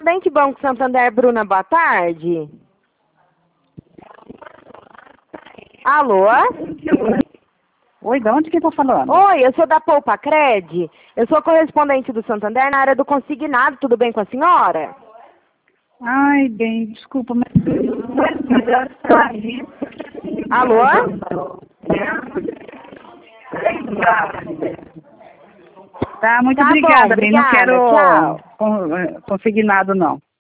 Correspondente Banco Santander, Bruna, boa tarde. Alô? Oi, de onde que tá falando? Oi, eu sou da Poupa Cred. Eu sou correspondente do Santander na área do consignado. Tudo bem com a senhora? Ai, bem, desculpa, mas... Alô? Tá, muito Tá obrigada, bom, bem. Não obrigada, quero tchau. consignado, não.